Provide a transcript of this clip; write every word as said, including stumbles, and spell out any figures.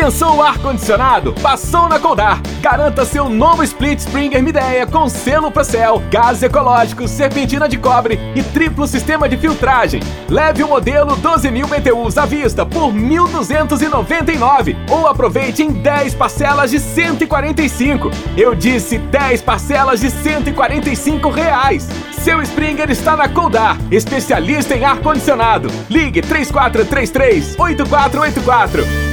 Pensou o ar-condicionado? Passou na Coldar. Garanta seu novo Split Springer Midea com selo Procel, gás ecológico, serpentina de cobre e triplo sistema de filtragem. Leve o modelo doze mil B T Us à vista por mil duzentos e noventa e nove ou aproveite em dez parcelas de cento e quarenta e cinco. Eu disse dez parcelas de cento e quarenta e cinco reais. Seu Springer está na Coldar, especialista em ar-condicionado. Ligue três quatro três três, oito quatro oito quatro.